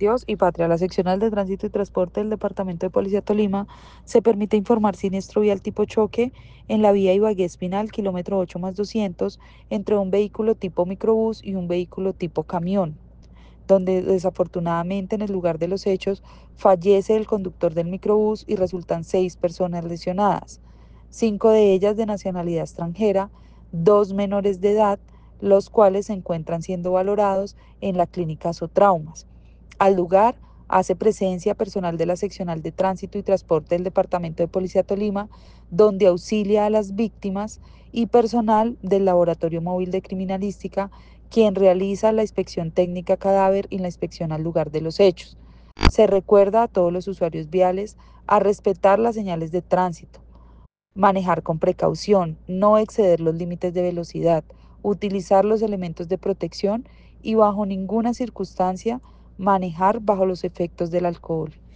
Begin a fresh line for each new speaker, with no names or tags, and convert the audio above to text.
Dios y Patria, la seccional de tránsito y transporte del Departamento de Policía Tolima, se permite informar siniestro vial tipo choque en la vía Ibagué Espinal, kilómetro 8 más 200, entre un vehículo tipo microbús y un vehículo tipo camión, donde desafortunadamente en el lugar de los hechos fallece el conductor del microbús y resultan 6 personas lesionadas, 5 de ellas de nacionalidad extranjera, 2 menores de edad, los cuales se encuentran siendo valorados en la clínica Sotraumas. Al lugar hace presencia personal de la seccional de tránsito y transporte del Departamento de Policía Tolima, donde auxilia a las víctimas, y personal del Laboratorio Móvil de Criminalística, quien realiza la inspección técnica cadáver y la inspección al lugar de los hechos. Se recuerda a todos los usuarios viales a respetar las señales de tránsito, manejar con precaución, no exceder los límites de velocidad, utilizar los elementos de protección y bajo ninguna circunstancia manejar bajo los efectos del alcohol.